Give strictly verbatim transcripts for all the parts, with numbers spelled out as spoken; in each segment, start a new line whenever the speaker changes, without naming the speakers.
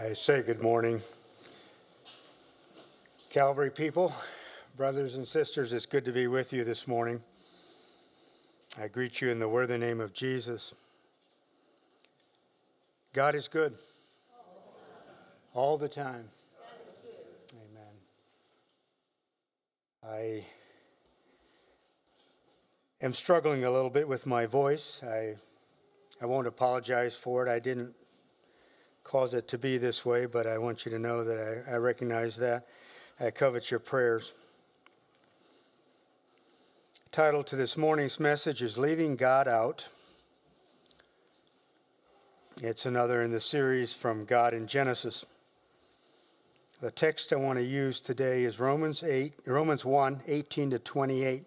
I say good morning. Calvary people, brothers and sisters, it's good to be with you this morning. I greet you in the worthy name of Jesus. God is good. All the time. Amen. I am struggling a little bit with my voice. I, I won't apologize for it. I didn't cause it to be this way, but I want you to know that I, I recognize that. I covet your prayers. Title to this morning's message is Leaving God Out. It's another in the series from God in Genesis. The text I want to use today is Romans eight, Romans one, eighteen to twenty-eight.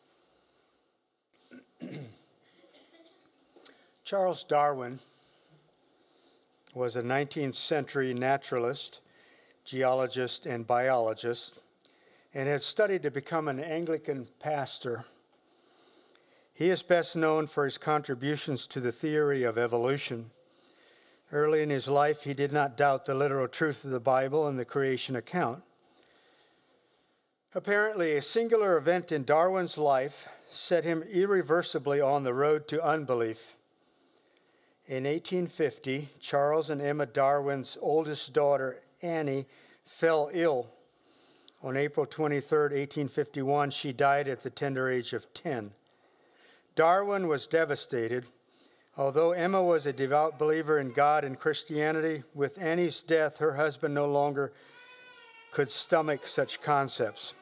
Charles Darwin was a nineteenth century naturalist, geologist, and biologist, and had studied to become an Anglican pastor. He is best known for his contributions to the theory of evolution. Early in his life, he did not doubt the literal truth of the Bible and the creation account. Apparently, a singular event in Darwin's life set him irreversibly on the road to unbelief. In eighteen fifty, Charles and Emma Darwin's oldest daughter, Annie, fell ill. On April twenty-third, eighteen fifty-one, she died at the tender age of ten. Darwin was devastated. Although Emma was a devout believer in God and Christianity, with Annie's death, her husband no longer could stomach such concepts.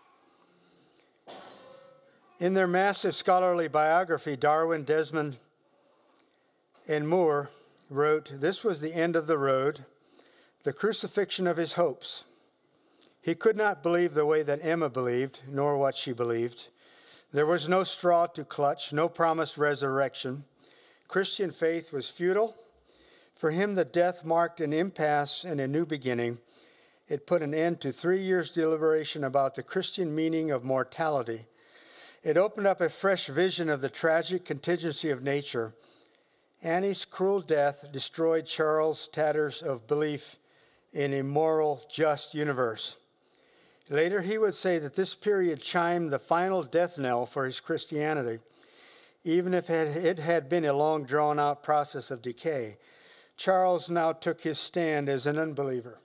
In their massive scholarly biography, Darwin, Desmond, and Moore wrote, "This was the end of the road, the crucifixion of his hopes. He could not believe the way that Emma believed, nor what she believed. There was no straw to clutch, no promised resurrection. Christian faith was futile. For him, the death marked an impasse and a new beginning. It put an end to three years' deliberation about the Christian meaning of mortality. It opened up a fresh vision of the tragic contingency of nature. Annie's cruel death destroyed Charles' tatters of belief in a moral, just universe. Later, he would say that this period chimed the final death knell for his Christianity, even if it had been a long, drawn-out process of decay. Charles now took his stand as an unbeliever."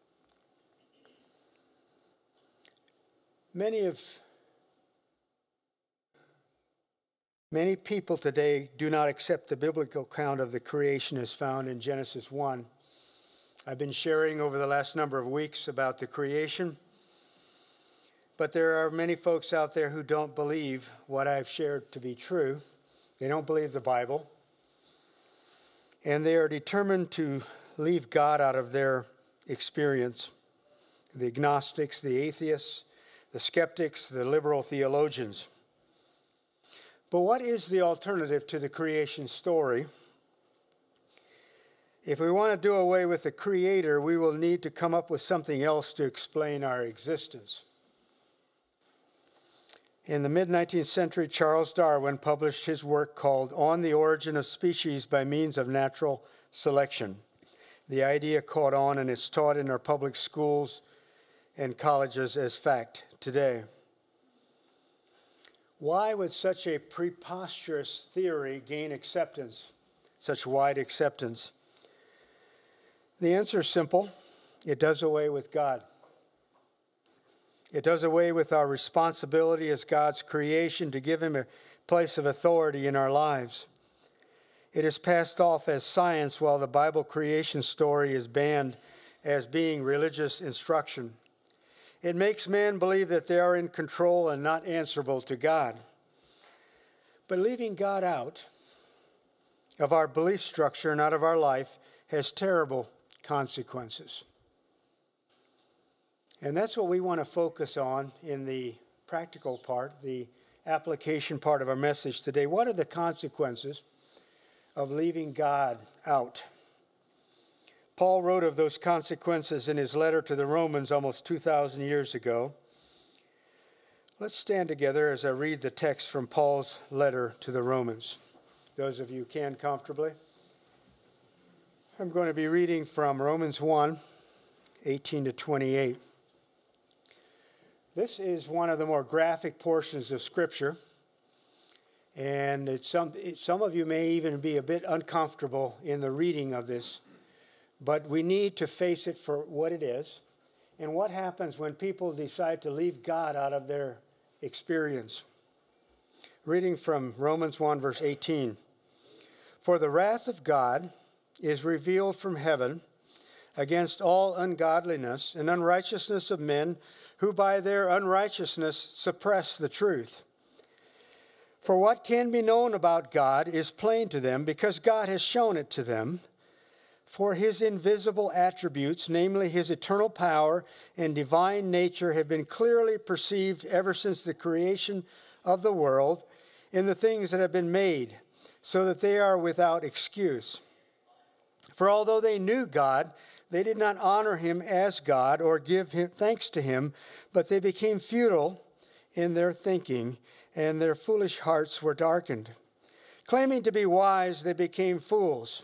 Many of Many people today do not accept the biblical account of the creation as found in Genesis one. I've been sharing over the last number of weeks about the creation, but there are many folks out there who don't believe what I've shared to be true. They don't believe the Bible, and they are determined to leave God out of their experience. The agnostics, the atheists, the skeptics, the liberal theologians. But what is the alternative to the creation story? If we want to do away with the Creator, we will need to come up with something else to explain our existence. In the mid-nineteenth century, Charles Darwin published his work called On the Origin of Species by Means of Natural Selection. The idea caught on and is taught in our public schools and colleges as fact today. Why would such a preposterous theory gain acceptance, such wide acceptance? The answer is simple. It does away with God. It does away with our responsibility as God's creation to give him a place of authority in our lives. It is passed off as science while the Bible creation story is banned as being religious instruction. It makes man believe that they are in control and not answerable to God. But leaving God out of our belief structure and out of our life has terrible consequences. And that's what we want to focus on in the practical part, the application part of our message today. What are the consequences of leaving God out? Paul wrote of those consequences in his letter to the Romans almost two thousand years ago. Let's stand together as I read the text from Paul's letter to the Romans. Those of you who can comfortably. I'm going to be reading from Romans one, eighteen to twenty-eight. This is one of the more graphic portions of Scripture, and it's some, it, some of you may even be a bit uncomfortable in the reading of this, but we need to face it for what it is and what happens when people decide to leave God out of their experience. Reading from Romans one, verse eighteen. For the wrath of God is revealed from heaven against all ungodliness and unrighteousness of men who by their unrighteousness suppress the truth. For what can be known about God is plain to them, because God has shown it to them. For his invisible attributes, namely his eternal power and divine nature, have been clearly perceived ever since the creation of the world in the things that have been made, so that they are without excuse. For although they knew God, they did not honor him as God or give him thanks to him, but they became futile in their thinking, and their foolish hearts were darkened. Claiming to be wise, they became fools,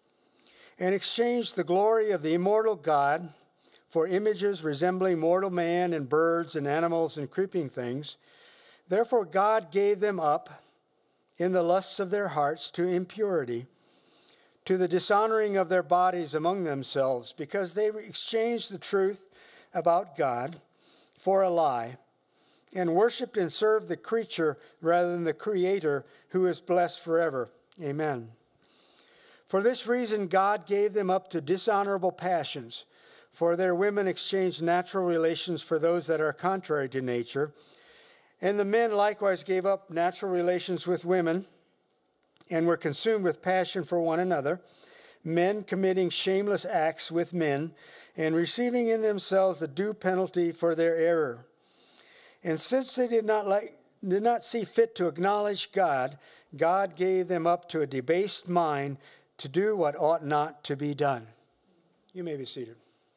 and exchanged the glory of the immortal God for images resembling mortal man and birds and animals and creeping things. Therefore God gave them up in the lusts of their hearts to impurity, to the dishonoring of their bodies among themselves, because they exchanged the truth about God for a lie, and worshipped and served the creature rather than the Creator, who is blessed forever. Amen. For this reason God gave them up to dishonorable passions, for their women exchanged natural relations for those that are contrary to nature, and the men likewise gave up natural relations with women, and were consumed with passion for one another, men committing shameless acts with men, and receiving in themselves the due penalty for their error. And since they did not like, did not see fit to acknowledge God, God gave them up to a debased mind to do what ought not to be done. You may be seated.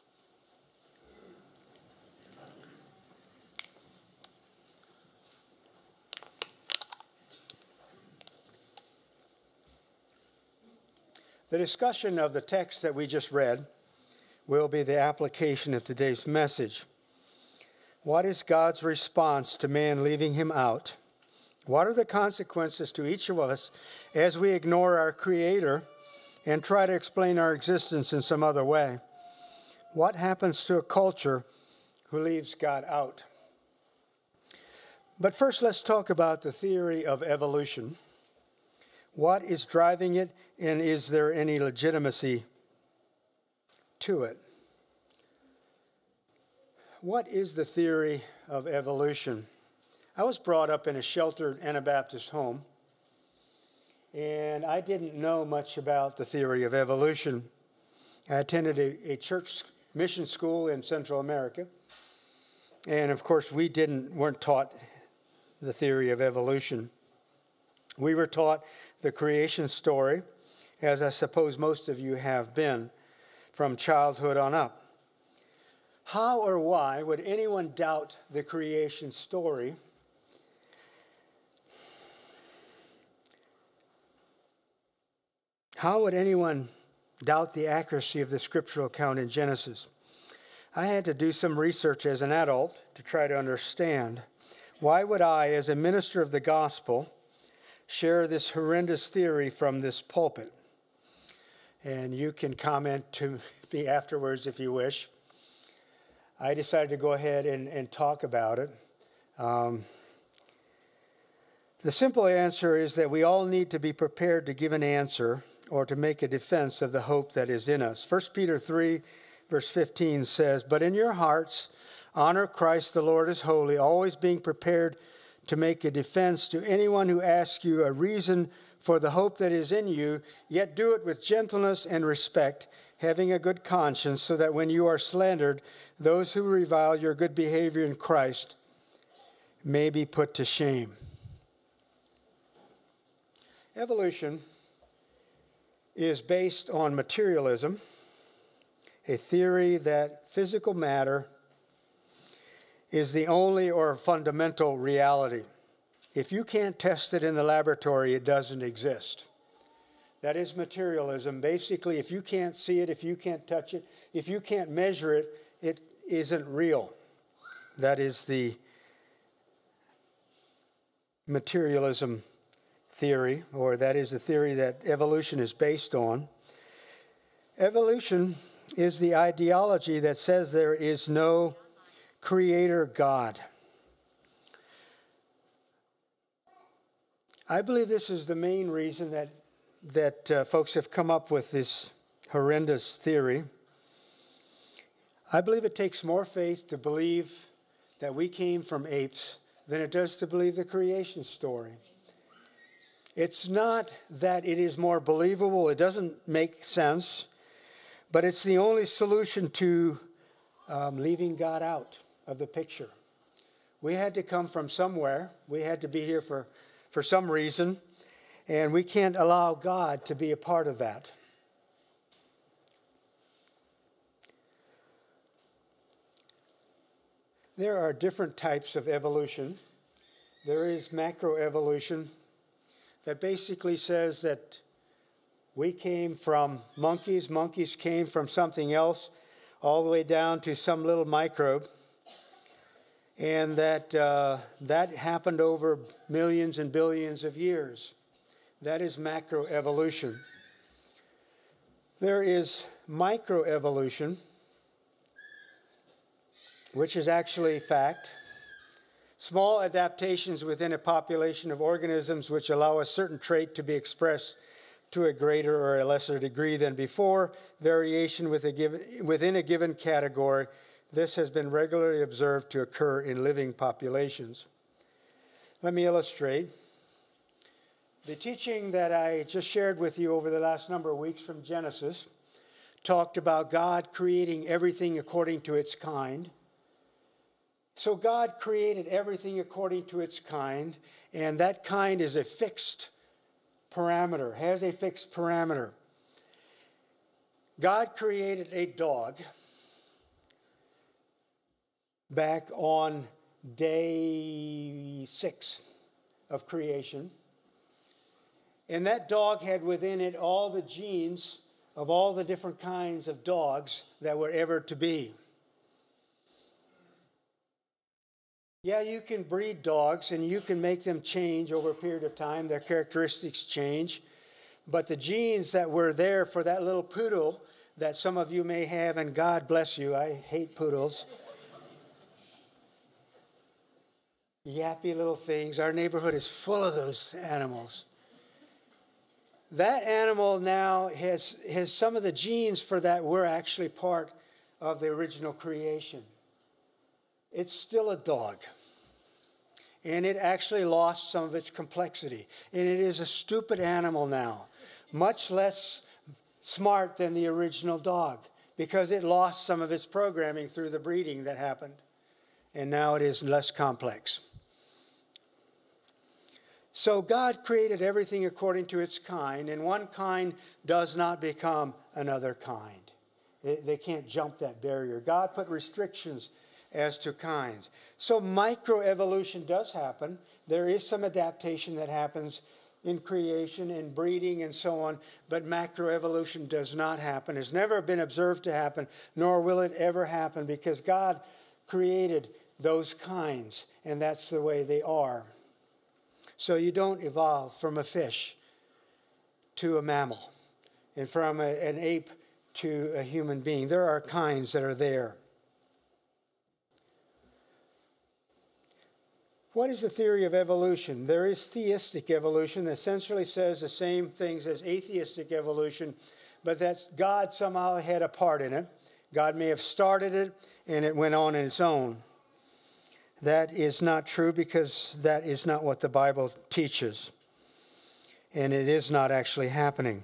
The discussion of the text that we just read will be the application of today's message. What is God's response to man leaving him out? What are the consequences to each of us as we ignore our Creator and try to explain our existence in some other way? What happens to a culture who leaves God out? But first, let's talk about the theory of evolution. What is driving it, and is there any legitimacy to it? What is the theory of evolution? I was brought up in a sheltered Anabaptist home, and I didn't know much about the theory of evolution. I attended a, a church mission school in Central America, and of course we didn't weren't taught the theory of evolution. We were taught the creation story, as I suppose most of you have been, from childhood on up. How or why would anyone doubt the creation story? How would anyone doubt the accuracy of the scriptural account in Genesis? I had to do some research as an adult to try to understand. Why would I, as a minister of the gospel, share this horrendous theory from this pulpit? And you can comment to me afterwards if you wish. I decided to go ahead and, and talk about it. Um, the simple answer is that we all need to be prepared to give an answer or to make a defense of the hope that is in us. First Peter three, verse fifteen says, "But in your hearts honor Christ the Lord as holy, always being prepared to make a defense to anyone who asks you a reason for the hope that is in you, yet do it with gentleness and respect, having a good conscience, so that when you are slandered, those who revile your good behavior in Christ may be put to shame." Evolution is based on materialism, a theory that physical matter is the only or fundamental reality. If you can't test it in the laboratory, it doesn't exist. That is materialism. Basically, if you can't see it, if you can't touch it, if you can't measure it, it isn't real. That is the materialism theory, or that is the theory that evolution is based on. Evolution is the ideology that says there is no creator God. I believe this is the main reason that, that uh, folks have come up with this horrendous theory. I believe it takes more faith to believe that we came from apes than it does to believe the creation story. It's not that it is more believable, it doesn't make sense, but it's the only solution to um, leaving God out of the picture. We had to come from somewhere. We had to be here for, for some reason, and we can't allow God to be a part of that. There are different types of evolution. There is macroevolution that basically says that we came from monkeys, monkeys came from something else, all the way down to some little microbe, and that uh, that happened over millions and billions of years. That is macroevolution. There is microevolution, which is actually fact. Small adaptations within a population of organisms which allow a certain trait to be expressed to a greater or a lesser degree than before. Variation with a given, within a given category. This has been regularly observed to occur in living populations. Let me illustrate. The teaching that I just shared with you over the last number of weeks from Genesis talked about God creating everything according to its kind. So God created everything according to its kind, and that kind is a fixed parameter, has a fixed parameter. God created a dog back on day six of creation, and that dog had within it all the genes of all the different kinds of dogs that were ever to be. Yeah, you can breed dogs and you can make them change over a period of time. Their characteristics change. But the genes that were there for that little poodle that some of you may have, and God bless you, I hate poodles. Yappy little things. Our neighborhood is full of those animals. That animal now has, has some of the genes for that were actually part of the original creation. It's still a dog. And it actually lost some of its complexity. And it is a stupid animal now, much less smart than the original dog, because it lost some of its programming through the breeding that happened. And now it is less complex. So God created everything according to its kind, and one kind does not become another kind. They, they can't jump that barrier. God put restrictions as to kinds. So microevolution does happen. There is some adaptation that happens in creation and breeding and so on, but macroevolution does not happen. It's never been observed to happen, nor will it ever happen, because God created those kinds, and that's the way they are. So you don't evolve from a fish to a mammal, and from a, an ape to a human being. There are kinds that are there. What is the theory of evolution? There is theistic evolution that essentially says the same things as atheistic evolution, but that God somehow had a part in it. God may have started it, and it went on in its own. That is not true, because that is not what the Bible teaches, and it is not actually happening.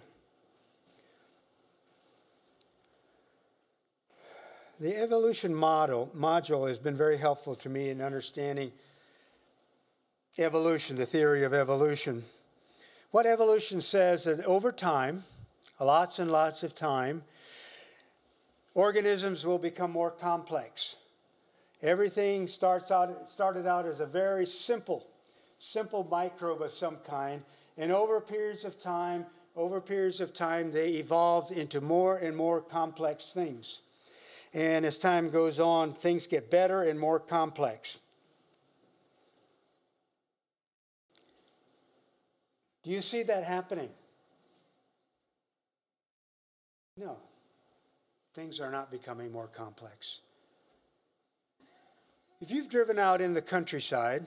The evolution model, module has been very helpful to me in understanding evolution, the theory of evolution. What evolution says that over time, lots and lots of time, organisms will become more complex. Everything starts out, started out as a very simple, simple microbe of some kind, and over periods of time, over periods of time, they evolved into more and more complex things. And as time goes on, things get better and more complex. Do you see that happening? No. Things are not becoming more complex. If you've driven out in the countryside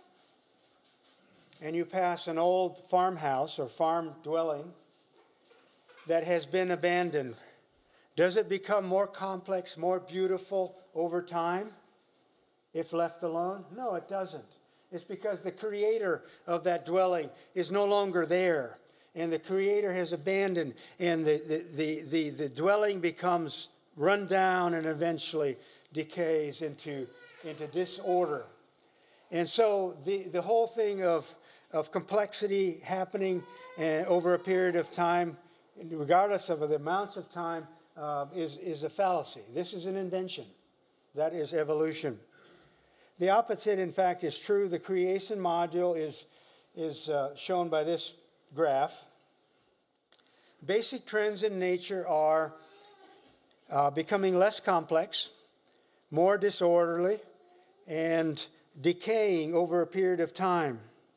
and you pass an old farmhouse or farm dwelling that has been abandoned, does it become more complex, more beautiful over time if left alone? No, it doesn't. It's because the creator of that dwelling is no longer there, and the creator has abandoned, and the, the, the, the, the dwelling becomes run down and eventually decays into, into disorder. And so the, the whole thing of, of complexity happening uh, over a period of time, regardless of the amounts of time, uh, is, is a fallacy. This is an invention. That is evolution. The opposite, in fact, is true. The creation module is, is uh, shown by this graph. Basic trends in nature are uh, becoming less complex, more disorderly, and decaying over a period of time.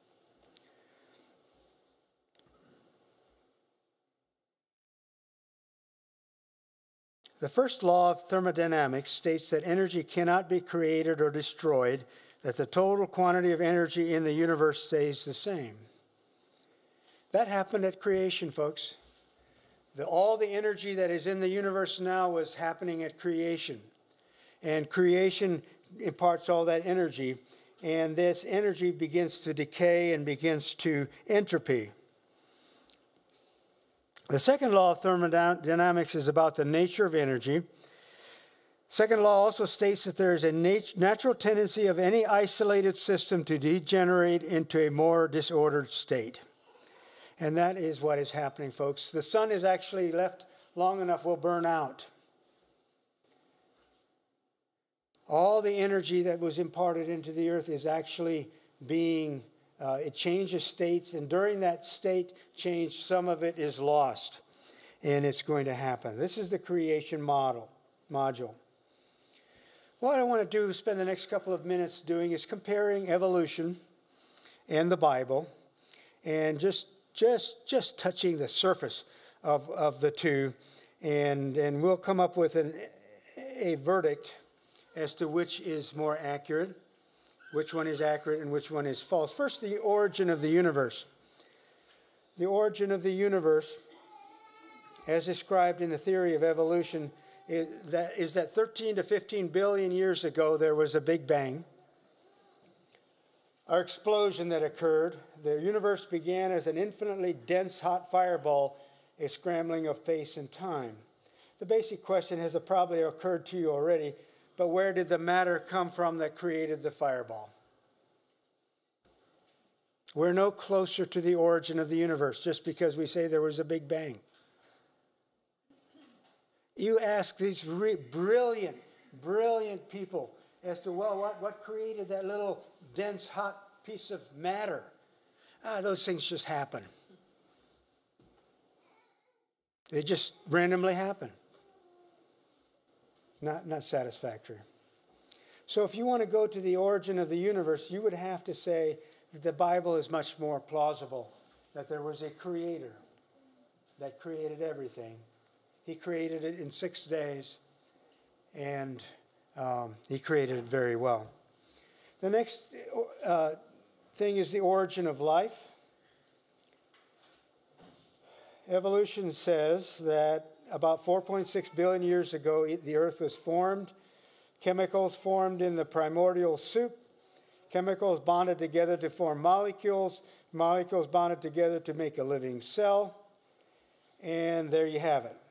The first law of thermodynamics states that energy cannot be created or destroyed, that the total quantity of energy in the universe stays the same. That happened at creation, folks. The, all the energy that is in the universe now was happening at creation. And creation imparts all that energy, and this energy begins to decay and begins to entropy. The second law of thermodynamics is about the nature of energy. Second law also states that there is a nat- natural tendency of any isolated system to degenerate into a more disordered state. And that is what is happening, folks. The sun is actually left long enough will burn out. All the energy that was imparted into the earth is actually being Uh, it changes states, and during that state change, some of it is lost, and it's going to happen. This is the creation model, module. What I want to do, spend the next couple of minutes doing, is comparing evolution and the Bible, and just just just touching the surface of, of the two, and, and we'll come up with an, a verdict as to which is more accurate, which one is accurate and which one is false. First, the origin of the universe. The origin of the universe, as described in the theory of evolution, is that, is that thirteen to fifteen billion years ago, there was a Big Bang, an explosion that occurred. The universe began as an infinitely dense, hot fireball, a scrambling of space and time. The basic question has probably occurred to you already, but where did the matter come from that created the fireball? We're no closer to the origin of the universe just because we say there was a Big Bang. You ask these re- brilliant, brilliant people as to, well, what, what created that little dense, hot piece of matter? Ah, those things just happen. They just randomly happen. Not, not satisfactory. So if you want to go to the origin of the universe, you would have to say that the Bible is much more plausible, that there was a creator that created everything. He created it in six days, and um, he created it very well. The next uh, thing is the origin of life. Evolution says that about four point six billion years ago, the earth was formed. Chemicals formed in the primordial soup. Chemicals bonded together to form molecules. Molecules bonded together to make a living cell. And there you have it.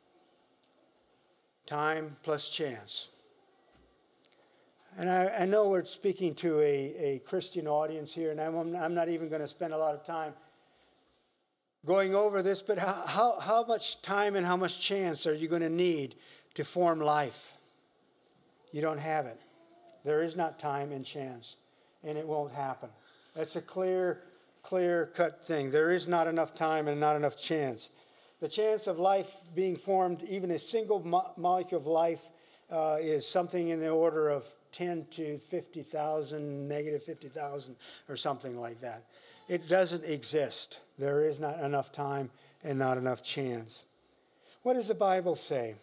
Time plus chance. And I, I know we're speaking to a, a Christian audience here, and I'm, I'm not even going to spend a lot of time going over this, but how, how, how much time and how much chance are you going to need to form life? You don't have it. There is not time and chance, and it won't happen. That's a clear clear-cut thing. There is not enough time and not enough chance. The chance of life being formed, even a single mo- molecule of life, uh, is something in the order of ten to fifty thousand, negative fifty thousand, or something like that. It doesn't exist. There is not enough time and not enough chance. What does the Bible say?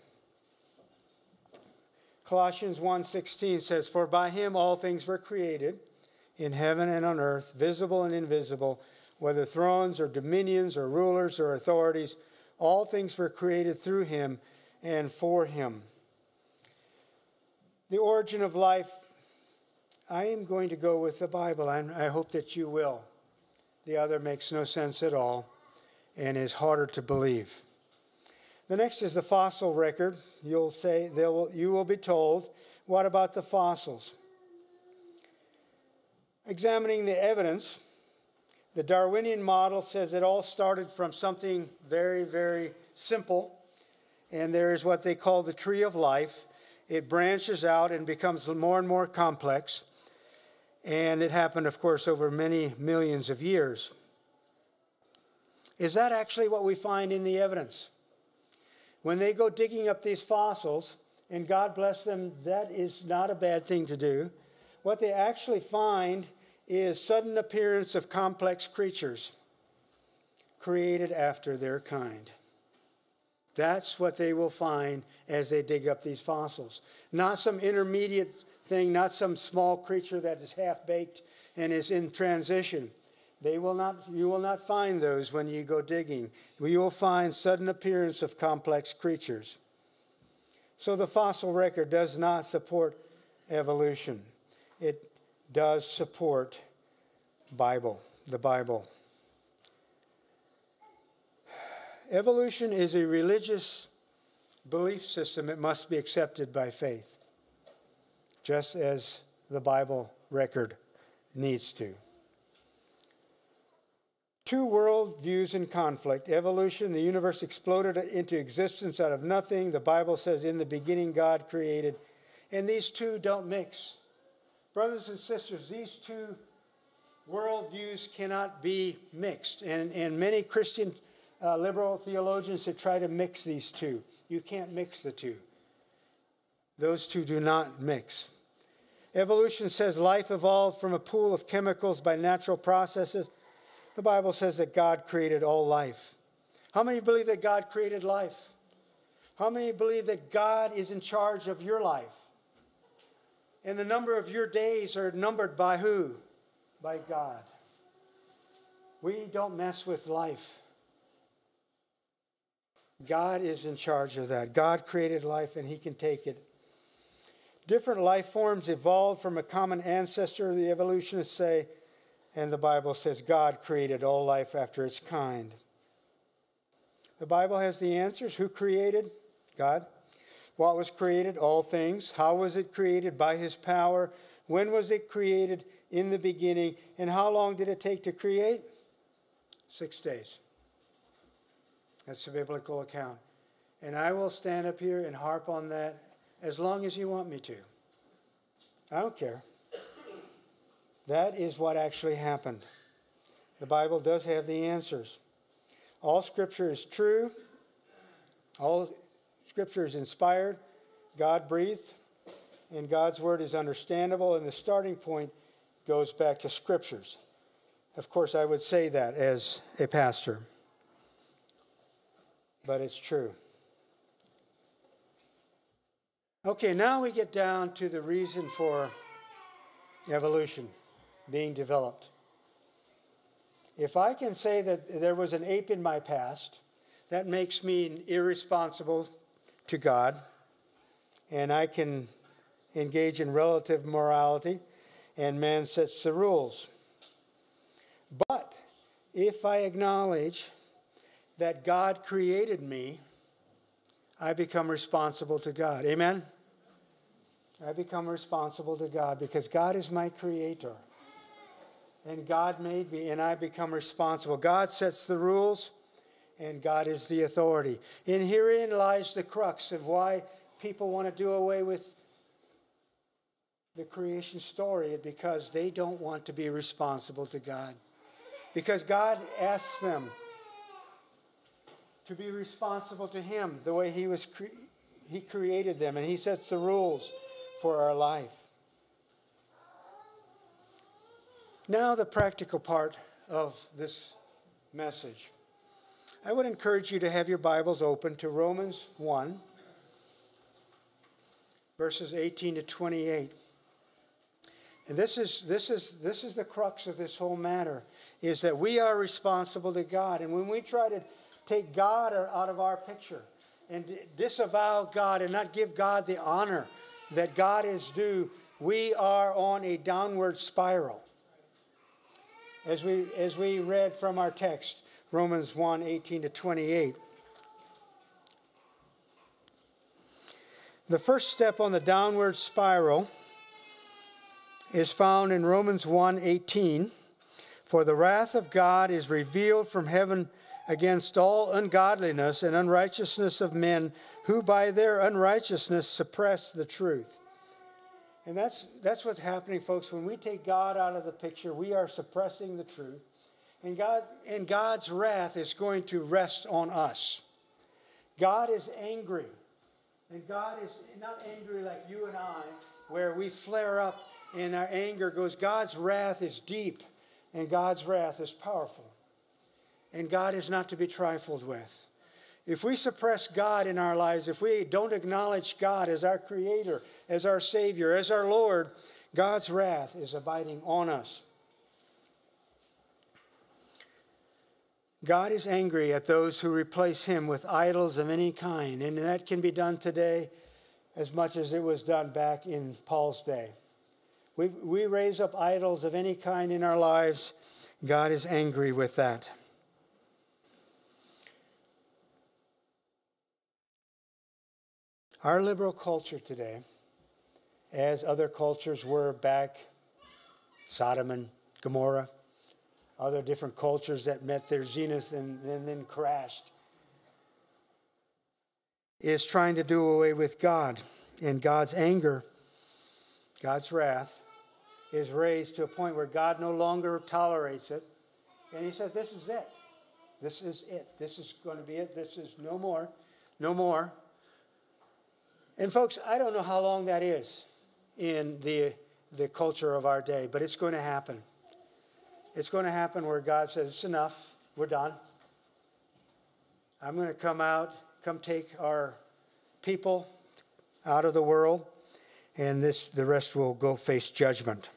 Colossians one sixteen says, "For by him all things were created, in heaven and on earth, visible and invisible, whether thrones or dominions or rulers or authorities, all things were created through him and for him." The origin of life, I am going to go with the Bible, and I hope that you will. The other makes no sense at all and is harder to believe. The next is the fossil record. You'll say, they'll, you will be told, what about the fossils? Examining the evidence, the Darwinian model says it all started from something very, very simple, and there is what they call the tree of life. It branches out and becomes more and more complex, and it happened, of course, over many millions of years. Is that actually what we find in the evidence? When they go digging up these fossils, and God bless them, that is not a bad thing to do, what they actually find is sudden appearance of complex creatures created after their kind. That's what they will find as they dig up these fossils. Not some intermediate thing, not some small creature that is half-baked and is in transition. They will not, you will not find those when you go digging. You will find sudden appearance of complex creatures. So the fossil record does not support evolution. It does support Bible, the Bible. Evolution is a religious belief system. It must be accepted by faith, just as the Bible record needs to. Two worldviews in conflict. Evolution, the universe exploded into existence out of nothing. The Bible says, in the beginning God created. And these two don't mix. Brothers and sisters, these two worldviews cannot be mixed. And, and many Christian uh, liberal theologians that try to mix these two. You can't mix the two. Those two do not mix. Evolution says life evolved from a pool of chemicals by natural processes. The Bible says that God created all life. How many believe that God created life? How many believe that God is in charge of your life? And the number of your days are numbered by who? By God. We don't mess with life. God is in charge of that. God created life and he can take it. Different life forms evolved from a common ancestor, the evolutionists say, and the Bible says God created all life after its kind. The Bible has the answers. Who created? God. What was created? All things. How was it created? By his power. When was it created? In the beginning. And how long did it take to create? Six days. That's the biblical account. And I will stand up here and harp on that as long as you want me to. I don't care. That is what actually happened. The Bible does have the answers. All Scripture is true. All Scripture is inspired, God-breathed, and God's Word is understandable, and the starting point goes back to Scriptures. Of course, I would say that as a pastor, but it's true. Okay, now we get down to the reason for evolution being developed. If I can say that there was an ape in my past, that makes me irresponsible to God, and I can engage in relative morality, and man sets the rules. But if I acknowledge that God created me, I become responsible to God. Amen? I become responsible to God because God is my creator. And God made me, and I become responsible. God sets the rules, and God is the authority. And herein lies the crux of why people want to do away with the creation story, because they don't want to be responsible to God. because God asks them to be responsible to him the way he was cre- he created them, and he sets the rules for our life. Now the practical part of this message. I would encourage you to have your Bibles open to Romans one, verses eighteen to twenty-eight. And this is this is this is the crux of this whole matter, is that we are responsible to God. And when we try to take God out of our picture and disavow God and not give God the honor that God is due, we are on a downward spiral. As we as we read from our text, Romans one, eighteen to twenty-eight. The first step on the downward spiral is found in Romans one, eighteen. For the wrath of God is revealed from heaven against all ungodliness and unrighteousness of men who by their unrighteousness suppress the truth. And that's that's what's happening, folks. When we take God out of the picture, we are suppressing the truth. And God and God's wrath is going to rest on us. God is angry. And God is not angry like you and I, where we flare up and our anger goes. God's wrath is deep, and God's wrath is powerful. And God is not to be trifled with. If we suppress God in our lives, if we don't acknowledge God as our Creator, as our Savior, as our Lord, God's wrath is abiding on us. God is angry at those who replace him with idols of any kind, and that can be done today as much as it was done back in Paul's day. We, we raise up idols of any kind in our lives. God is angry with that. Our liberal culture today, as other cultures were back, Sodom and Gomorrah, other different cultures that met their zenith and, and then crashed, is trying to do away with God. And God's anger, God's wrath, is raised to a point where God no longer tolerates it. And he says, this is it. This is it. This is going to be it. This is no more. No more. And folks, I don't know how long that is in the, the culture of our day, but it's going to happen. It's going to happen where God says, it's enough. We're done. I'm going to come out, come take our people out of the world, and this the rest will go face judgment.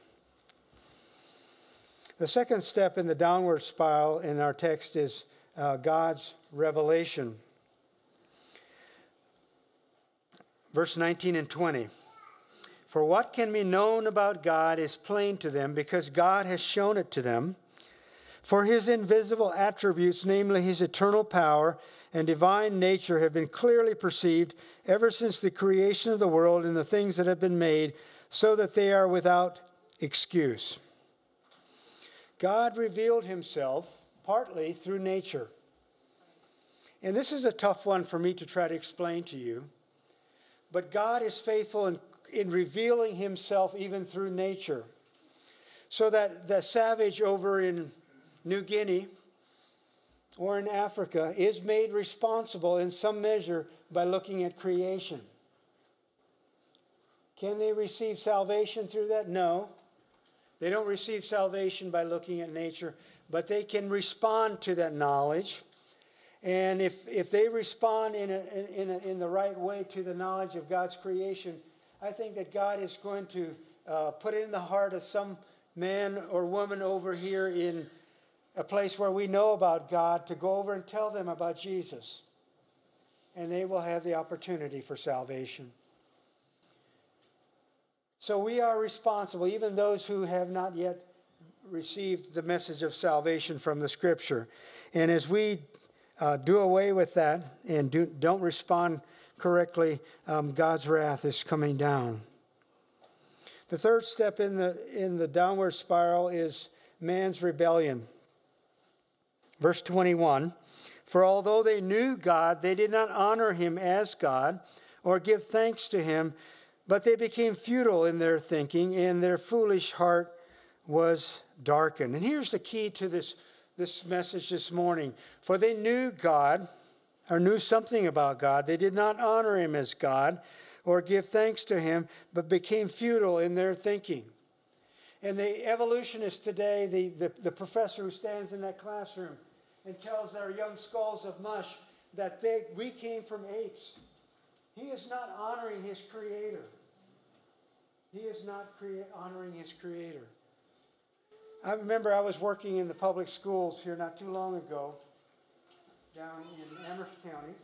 The second step in the downward spiral in our text is uh, God's revelation. Verse nineteen and twenty. For what can be known about God is plain to them, because God has shown it to them. For his invisible attributes, namely his eternal power and divine nature, have been clearly perceived ever since the creation of the world and the things that have been made, so that they are without excuse. God revealed himself partly through nature. And this is a tough one for me to try to explain to you. But God is faithful in, in revealing himself even through nature. So that the savage over in New Guinea or in Africa is made responsible in some measure by looking at creation. Can they receive salvation through that? No. They don't receive salvation by looking at nature, but they can respond to that knowledge. And if, if they respond in, a, in, a, in the right way to the knowledge of God's creation, I think that God is going to uh, put it in the heart of some man or woman over here in a place where we know about God to go over and tell them about Jesus. And they will have the opportunity for salvation. So we are responsible, even those who have not yet received the message of salvation from the Scripture. And as we uh, do away with that and do, don't respond correctly, um, God's wrath is coming down. The third step in the, in the downward spiral is man's rebellion. Verse twenty-one, for although they knew God, they did not honor him as God or give thanks to him, but they became futile in their thinking, and their foolish heart was darkened. And here's the key to this this message this morning. For they knew God, or knew something about God. They did not honor him as God or give thanks to him, but became futile in their thinking. And the evolutionist today, the, the, the professor who stands in that classroom and tells our young skulls of mush that they, we came from apes. He is not honoring his creator. He is not crea- honoring his creator. I remember I was working in the public schools here not too long ago, down in Amherst County.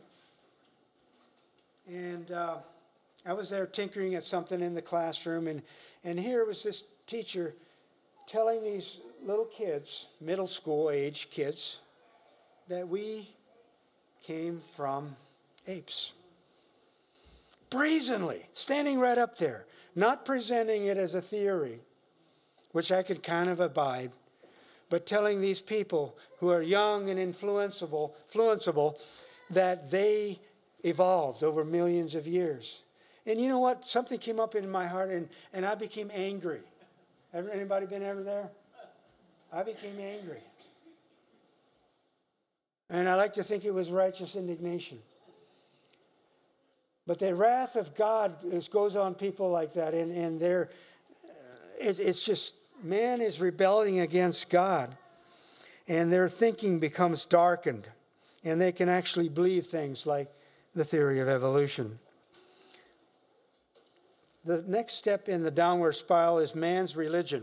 And uh, I was there tinkering at something in the classroom, and, and here was this teacher telling these little kids, middle school age kids, that we came from apes. Brazenly, standing right up there, not presenting it as a theory, which I could kind of abide, but telling these people who are young and influenceable, influenceable that they evolved over millions of years. And you know what? Something came up in my heart, and, and I became angry. Ever, anybody been ever there? I became angry. And I like to think it was righteous indignation. But the wrath of God is, goes on people like that, and, and they're, it's, it's just, man is rebelling against God, and their thinking becomes darkened, and they can actually believe things like the theory of evolution. The next step in the downward spiral is man's religion.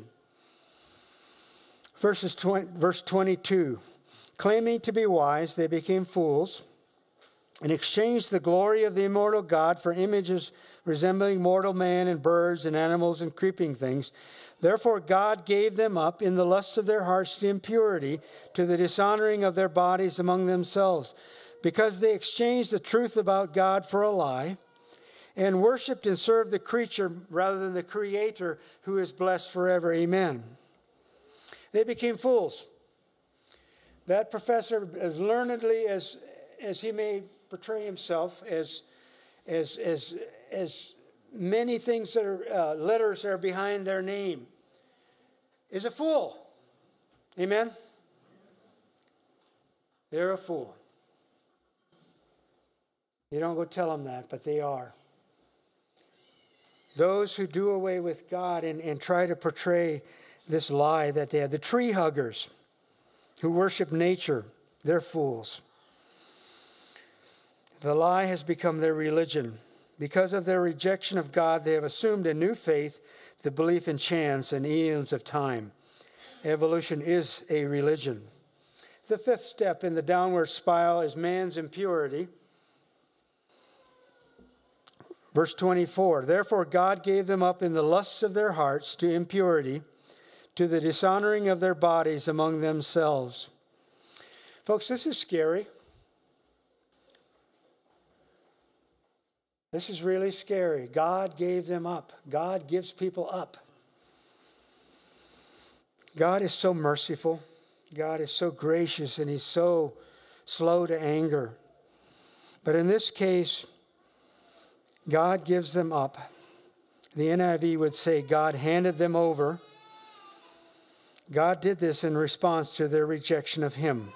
Verses twenty, verse twenty-two, claiming to be wise, they became fools and exchanged the glory of the immortal God for images resembling mortal man and birds and animals and creeping things. Therefore God gave them up in the lusts of their hearts to impurity, to the dishonoring of their bodies among themselves, because they exchanged the truth about God for a lie, and worshipped and served the creature rather than the Creator, who is blessed forever. Amen. They became fools. That professor, as learnedly as, as he may portray himself, as, as, as, as many things that are uh, letters that are behind their name, is a fool. Amen? They're a fool. You don't go tell them that, but they are. Those who do away with God and, and try to portray this lie that they have. The tree huggers who worship nature, they're fools. The lie has become their religion. Because of their rejection of God, they have assumed a new faith, the belief in chance and eons of time. Evolution is a religion. The fifth step in the downward spiral is man's impurity. Verse twenty-four, therefore God gave them up in the lusts of their hearts to impurity, to the dishonoring of their bodies among themselves. Folks, this is scary. This is really scary. God gave them up. God gives people up. God is so merciful. God is so gracious, and he's so slow to anger. But in this case, God gives them up. The N I V would say God handed them over. God did this in response to their rejection of him.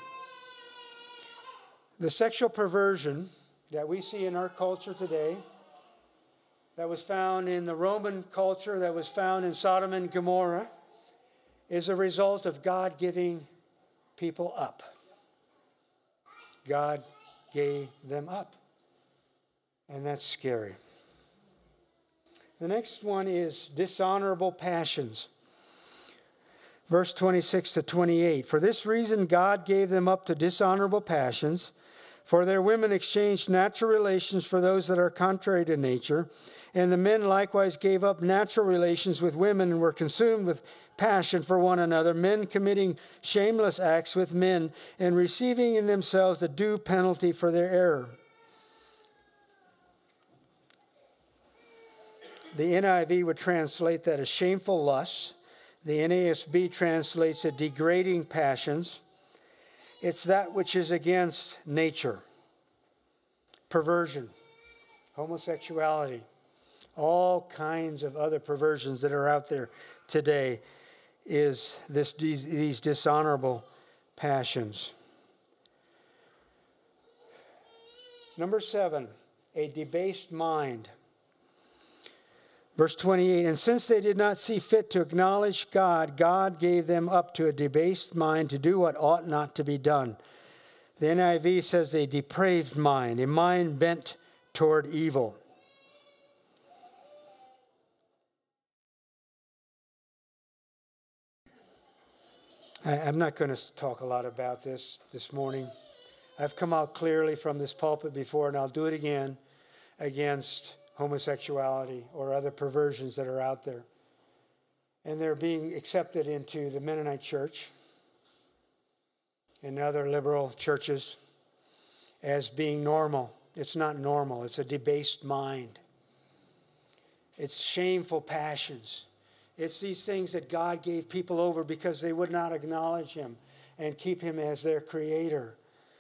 The sexual perversion that we see in our culture today, that was found in the Roman culture, that was found in Sodom and Gomorrah, is a result of God giving people up. God gave them up. And that's scary. The next one is dishonorable passions. Verse twenty-six to twenty-eight. For this reason God gave them up to dishonorable passions, for their women exchanged natural relations for those that are contrary to nature, and the men likewise gave up natural relations with women and were consumed with passion for one another, men committing shameless acts with men and receiving in themselves the due penalty for their error. The N I V would translate that as shameful lusts. The N A S B translates it degrading passions. It's that which is against nature. Perversion, homosexuality, all kinds of other perversions that are out there today is this these, these dishonorable passions. Number seven, a debased mind. Verse twenty-eight, and since they did not see fit to acknowledge God, God gave them up to a debased mind to do what ought not to be done. The N I V says a depraved mind, a mind bent toward evil. I, I'm not going to talk a lot about this this morning. I've come out clearly from this pulpit before, and I'll do it again, against homosexuality or other perversions that are out there. And they're being accepted into the Mennonite church and other liberal churches as being normal. It's not normal. It's a debased mind. It's shameful passions. It's these things that God gave people over because they would not acknowledge Him and keep Him as their creator.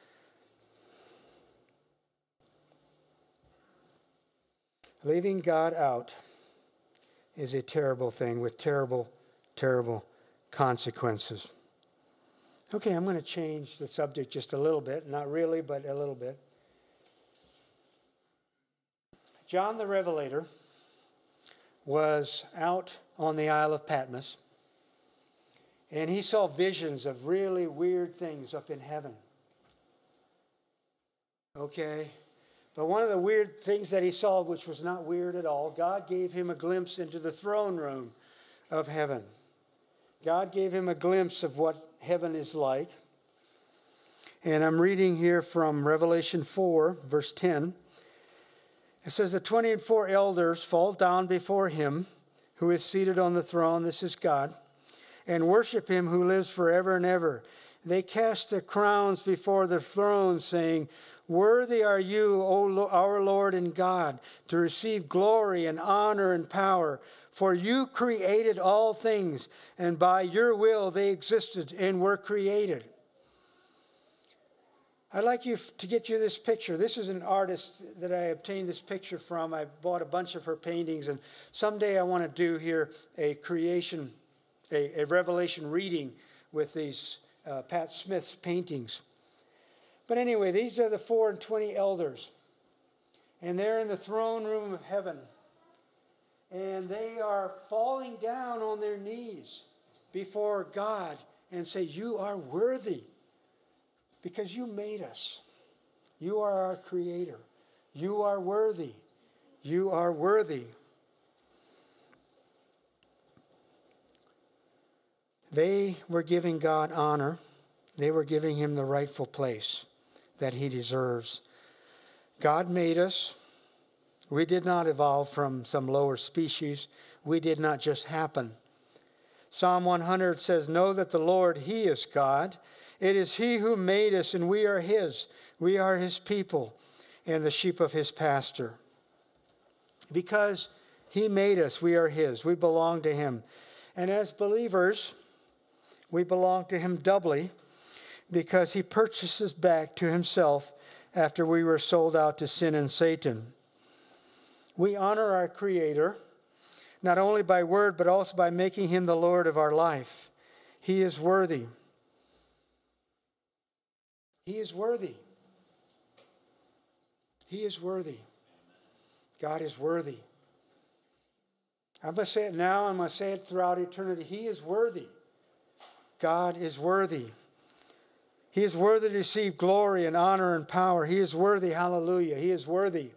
Leaving God out is a terrible thing with terrible, terrible consequences. Okay, I'm going to change the subject just a little bit. Not really, but a little bit. John the Revelator was out on the Isle of Patmos, and he saw visions of really weird things up in heaven. Okay? But one of the weird things that he saw, which was not weird at all, God gave him a glimpse into the throne room of heaven. God gave him a glimpse of what heaven is like. And I'm reading here from Revelation four, verse ten. It says, the twenty and four elders fall down before him who is seated on the throne, this is God, and worship him who lives forever and ever. They cast their crowns before the throne, saying, worthy are you, O our Lord and God, to receive glory and honor and power. For you created all things, and by your will they existed and were created. I'd like you to get you this picture. This is an artist that I obtained this picture from. I bought a bunch of her paintings, and someday I want to do here a creation, a, a Revelation reading with these uh, Pat Smith's paintings. But anyway, these are the four and twenty elders. And they're in the throne room of heaven. And they are falling down on their knees before God and say, you are worthy because you made us. You are our creator. You are worthy. You are worthy. They were giving God honor. They were giving him the rightful place that he deserves. God made us. We did not evolve from some lower species. We did not just happen. Psalm one hundred says, know that the Lord, he is God. It is he who made us, and we are his. We are his people and the sheep of his pasture. Because he made us, we are his. We belong to him. And as believers, we belong to him doubly, because he purchased us back to himself after we were sold out to sin and Satan. We honor our Creator, not only by word, but also by making him the Lord of our life. He is worthy. He is worthy. He is worthy. God is worthy. I'm going to say it now, I'm going to say it throughout eternity. He is worthy. God is worthy. He is worthy to receive glory and honor and power. He is worthy, hallelujah. He is worthy.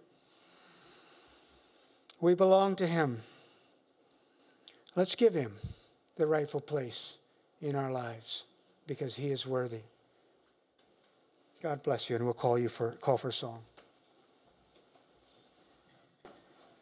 We belong to him. Let's give him the rightful place in our lives because he is worthy. God bless you, and we'll call you for call for a song.